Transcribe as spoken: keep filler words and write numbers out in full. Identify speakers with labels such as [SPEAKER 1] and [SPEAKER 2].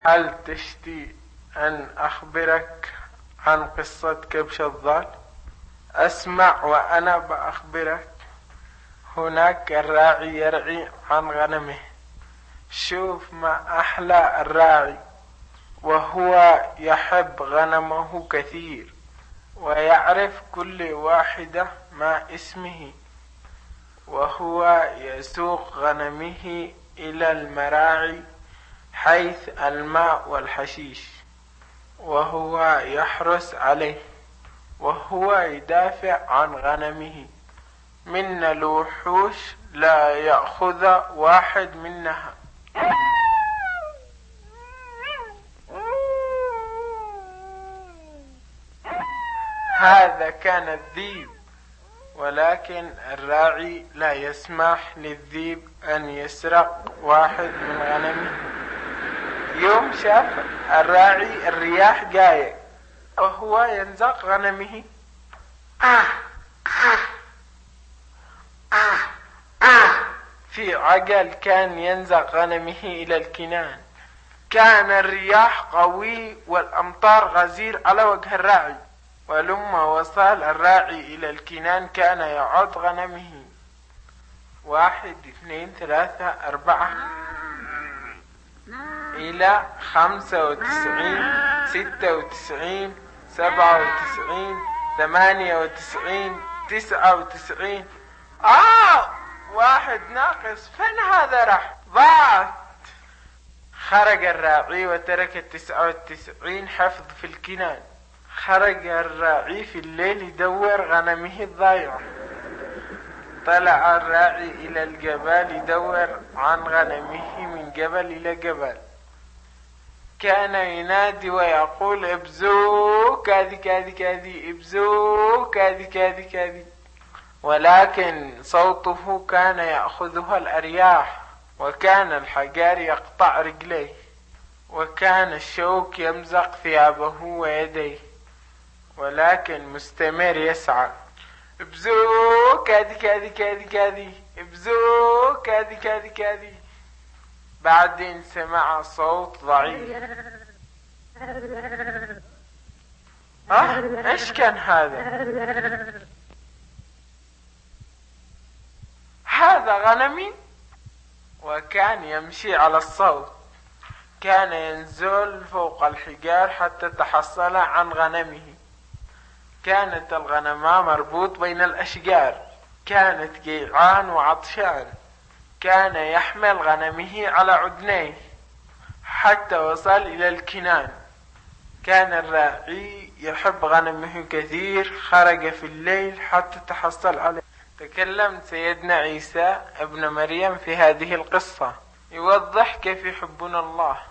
[SPEAKER 1] هل تشتي أن أخبرك عن قصة كبش الضال؟ أسمع وأنا بأخبرك. هناك الراعي يرعي عن غنمه. شوف ما أحلى الراعي، وهو يحب غنمه كثير، ويعرف كل واحدة ما اسمه، وهو يسوق غنمه إلى المراعي حيث الماء والحشيش، وهو يحرس عليه، وهو يدافع عن غنمه من الوحوش، لا يأخذ واحد منها. هذا كان الذيب، ولكن الراعي لا يسمح للذيب أن يسرق واحد من غنمه. يوم شاف الراعي الرياح جاية وهو ينزق غنمه، في عجل كان ينزق غنمه إلى الكنان. كان الرياح قوي والأمطار غزير على وجه الراعي، ولما وصل الراعي إلى الكنان كان يعد غنمه: واحد اثنين ثلاثة أربعة إلى خمسة وتسعين ستة وتسعين سبعة وتسعين ثمانية وتسعين تسعة وتسعين. آه واحد ناقص، فين هذا راح؟ ضاعت. خرج الراعي وترك التسعة والتسعين حفظ في الكنان. خرج الراعي في الليل يدور غنمه الضايعة. طلع الراعي إلى الجبال يدور عن غنمه من جبل إلى جبل. كان ينادي ويقول: ابزو كذي كذي كذي، ابزو كذي كذي كذي، ولكن صوته كان يأخذها الأرياح، وكان الحجار يقطع رجليه، وكان الشوك يمزق ثيابه ويديه، ولكن مستمر يسعى: ابزو كذي كذي كذي كذي، ابزو كذي كذي كذي. بعدين سمع صوت ضعيف. اه ايش كان هذا؟ هذا غنمي. وكان يمشي على الصوت. كان ينزل فوق الحجار حتى تحصل عن غنمه. كانت الغنماء مربوط بين الأشجار. كانت جيعان وعطشان. كان يحمل غنمه على عدنيه حتى وصل إلى الكنان. كان الراعي يحب غنمه كثير. خرج في الليل حتى تحصل عليه. تكلم سيدنا عيسى ابن مريم في هذه القصة، يوضح كيف يحبنا الله.